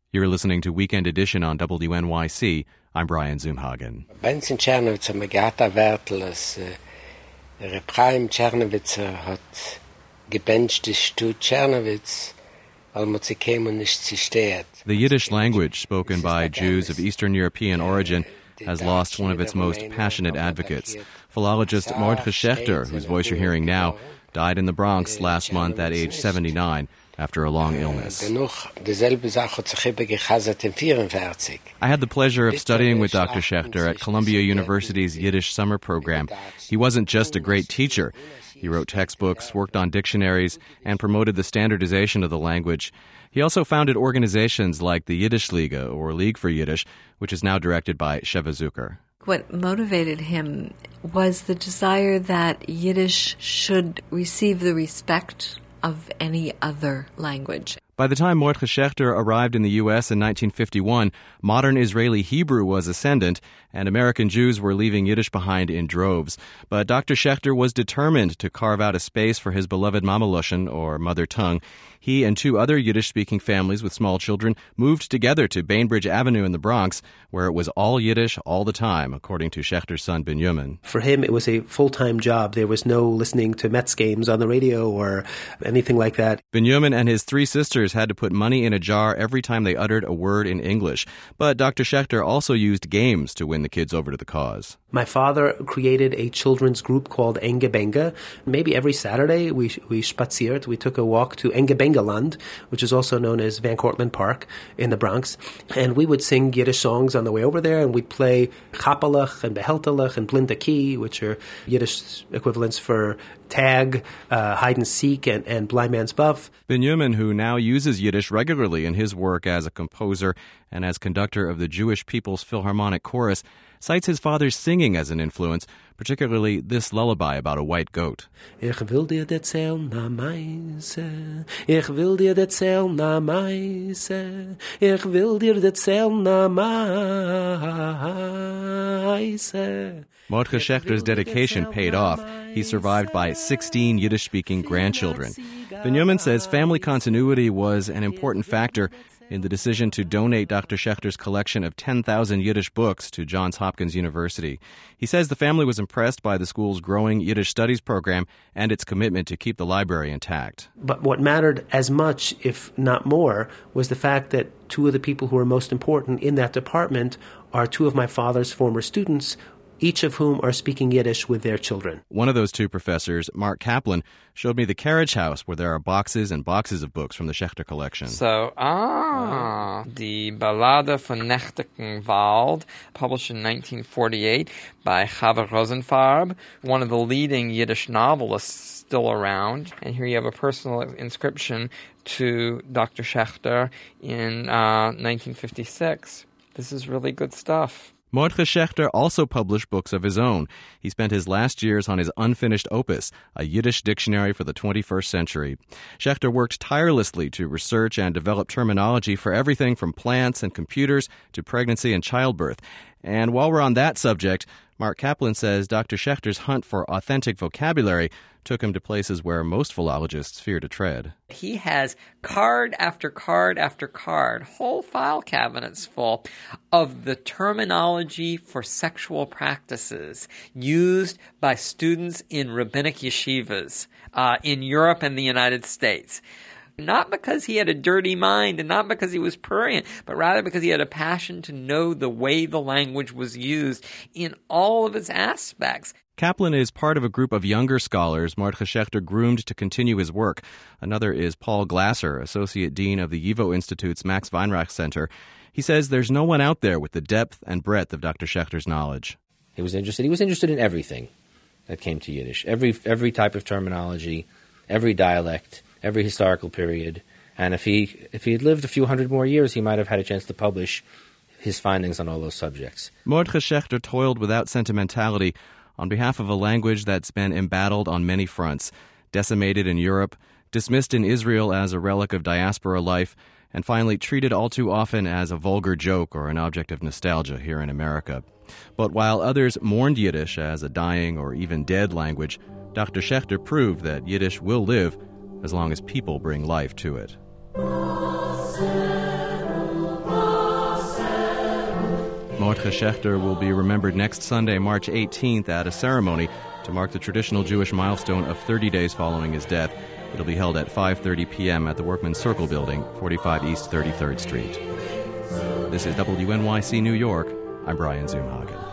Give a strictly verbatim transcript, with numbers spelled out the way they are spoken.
You're listening to Weekend Edition on W N Y C. I'm Brian Zumhagen. Bei uns in Czernowitz haben wir gehabt ein Wörtel, dass Reb Chaim Czernowitzer hat gebencht die Stadt Czernowitz, weil man sie käme und nicht zerstört. The Yiddish language, spoken by Jews of Eastern European origin, has lost one of its most passionate advocates. Philologist Mordechai Shechter, whose voice you're hearing now, died in the Bronx last month at age seventy-nine after a long illness. I had the pleasure of studying with Doctor Shechter at Columbia University's Yiddish summer program. He wasn't just a great teacher. He wrote textbooks, worked on dictionaries, and promoted the standardization of the language. He also founded organizations like the Yiddish Liga, or League for Yiddish, which is now directed by Sheva Zucker. What motivated him was the desire that Yiddish should receive the respect of any other language. By the time Mordechai Shechter arrived in the U S in nineteen fifty-one, modern Israeli Hebrew was ascendant, and American Jews were leaving Yiddish behind in droves. But Doctor Shechter was determined to carve out a space for his beloved Mama Loshen, or mother tongue. He and two other Yiddish-speaking families with small children moved together to Bainbridge Avenue in the Bronx, where it was all Yiddish all the time, according to Shechter's son, Binyamin. For him, it was a full-time job. There was no listening to Mets games on the radio or anything like that. Binyamin and his three sisters had to put money in a jar every time they uttered a word in English. But Doctor Shechter also used games to win the kids over to the cause. My father created a children's group called Enge Benga. Maybe every Saturday we we spaziert. We took a walk to Enge Benga Land, which is also known as Van Cortlandt Park in the Bronx. And we would sing Yiddish songs on the way over there, and we'd play Chapalach and Beheltalach and Blinda Key, which are Yiddish equivalents for tag, uh, hide and seek, and, and blind man's buff. Binyamin, who now uses Yiddish regularly in his work as a composer and as conductor of the Jewish People's Philharmonic Chorus, cites his father's singing as an influence, particularly this lullaby about a white goat. Ich will dir erzählen na meise, ich will dir erzählen na meise, ich will dir erzählen na meise. Mordechai Shechter's dedication paid off. He's survived by sixteen Yiddish-speaking grandchildren. Binyamin says family continuity was an important factor in the decision to donate Doctor Shechter's collection of ten thousand Yiddish books to Johns Hopkins University. He says the family was impressed by the school's growing Yiddish studies program and its commitment to keep the library intact. But what mattered as much, if not more, was the fact that two of the people who were most important in that department are two of my father's former students, each of whom are speaking Yiddish with their children. One of those two professors, Mark Kaplan, showed me the carriage house where there are boxes and boxes of books from the Shechter collection. So, ah, the Ballade von Nächtigen Wald, published in nineteen forty-eight by Chava Rosenfarb, one of the leading Yiddish novelists still around. And here you have a personal inscription to Doctor Shechter in uh, nineteen fifty-six. This is really good stuff. Mordechai Shechter also published books of his own. He spent his last years on his unfinished opus, a Yiddish dictionary for the twenty-first century. Shechter worked tirelessly to research and develop terminology for everything from plants and computers to pregnancy and childbirth. And while we're on that subject, Mark Kaplan says Doctor Shechter's hunt for authentic vocabulary took him to places where most philologists fear to tread. He has card after card after card, whole file cabinets full of the terminology for sexual practices used by students in rabbinic yeshivas uh, in Europe and the United States. Not because he had a dirty mind and not because he was prurient, but rather because he had a passion to know the way the language was used in all of its aspects. Kaplan is part of a group of younger scholars Mordechai Shechter groomed to continue his work. Another is Paul Glasser, Associate Dean of the YIVO Institute's Max Weinreich Center. He says there's no one out there with the depth and breadth of Doctor Shechter's knowledge. He was interested. He was interested in everything that came to Yiddish, every every type of terminology, every dialect, every historical period. And if he if he had lived a few hundred more years, he might have had a chance to publish his findings on all those subjects. Mordechai Shechter toiled without sentimentality on behalf of a language that's been embattled on many fronts, decimated in Europe, dismissed in Israel as a relic of diaspora life, and finally treated all too often as a vulgar joke or an object of nostalgia here in America. But while others mourned Yiddish as a dying or even dead language, Doctor Shechter proved that Yiddish will live as long as people bring life to it. Simcha Schechter will be remembered next Sunday, March eighteenth, at a ceremony to mark the traditional Jewish milestone of thirty days following his death. It'll be held at five thirty p.m. at the Workman Circle Building, forty-five East thirty-third Street. This is W N Y C New York. I'm Brian Zoomhagen.